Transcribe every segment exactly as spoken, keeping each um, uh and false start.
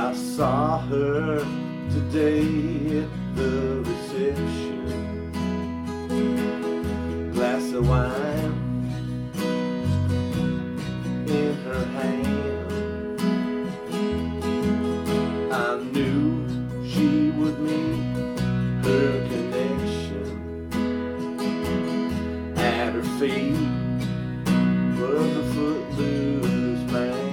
I saw her today at the reception. Glass of wine in her hand. I knew she would meet her connection. At her feet was a footloose man.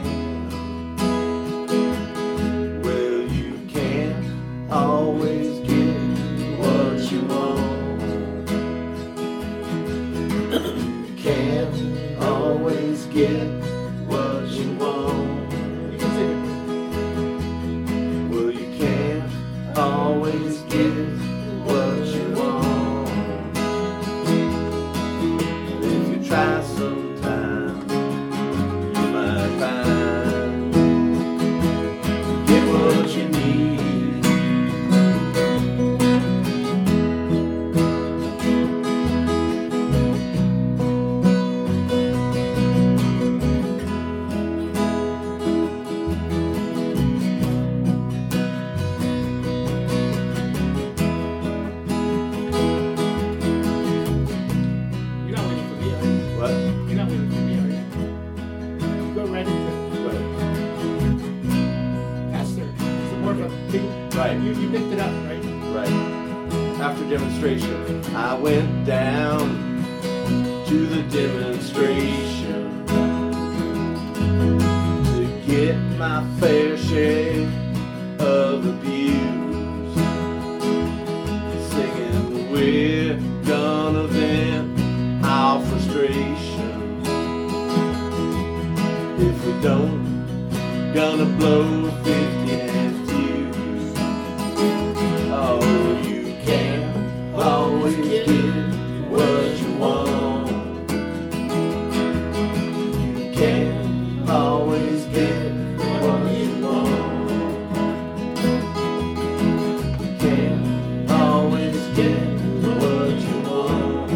Well, you can't always get what you want. You can't always get what you want. Well, you can't always get what you want. If you try sometime, you might find get what you need. You're not waiting for me, are you? What? You're not waiting for me, are you? Go right into it. Pastor, it's more of a big. Right. You, you picked it up, right? Right. After demonstration, I went down to the demonstration to get my fair share of abuse. Singing, we're gonna vent our frustration. If we don't, gonna blow fifty and fuse. Oh, you can't always get what you want. You can't always get what you want. You can't always get what you want.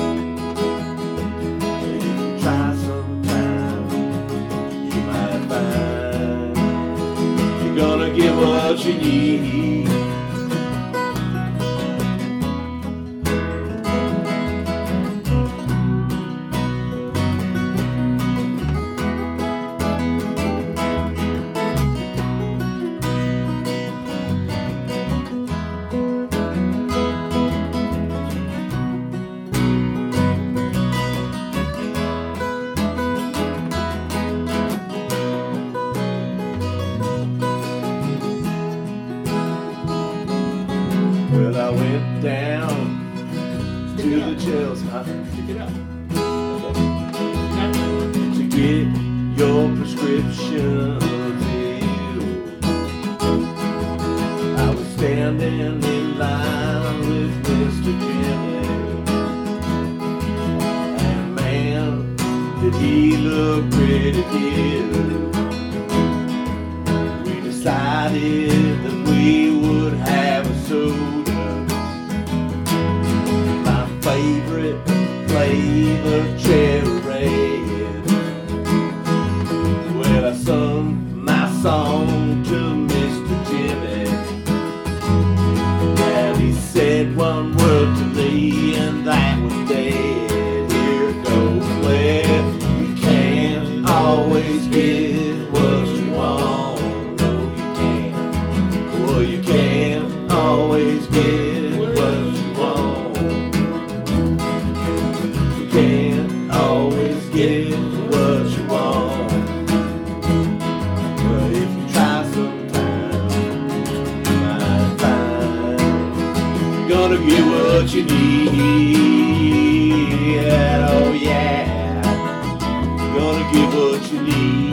If you try sometime, you might find you're gonna get what you need. Well, I went down to the jails, huh? Pick it up. To get your prescription filled. I was standing in line with Mister Jimmy, and man, did he look pretty good. We decided that we would have a soda. My favorite flavor, cherry red. Well, I sung my song to Mister Jimmy, and he said one word to me, and that was dead. Here it goes. Well, you can't always get what you want. No, you can't. Well, you can't always get what you want. You can't always get what you want. But if you try sometime, you might find you're gonna get what you need. Oh yeah, you're gonna get what you need.